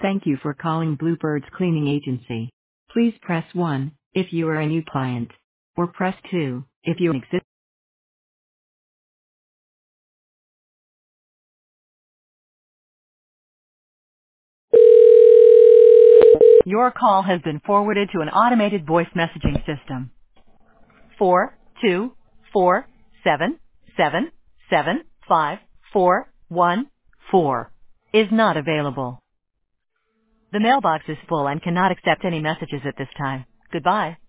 Thank you for calling Bluebirds Cleaning Agency. Please press 1 if you are a new client, or press 2 if you're an existing. Your call has been forwarded to an automated voice messaging system. 42477754114 is not available. The mailbox is full and cannot accept any messages at this time. Goodbye.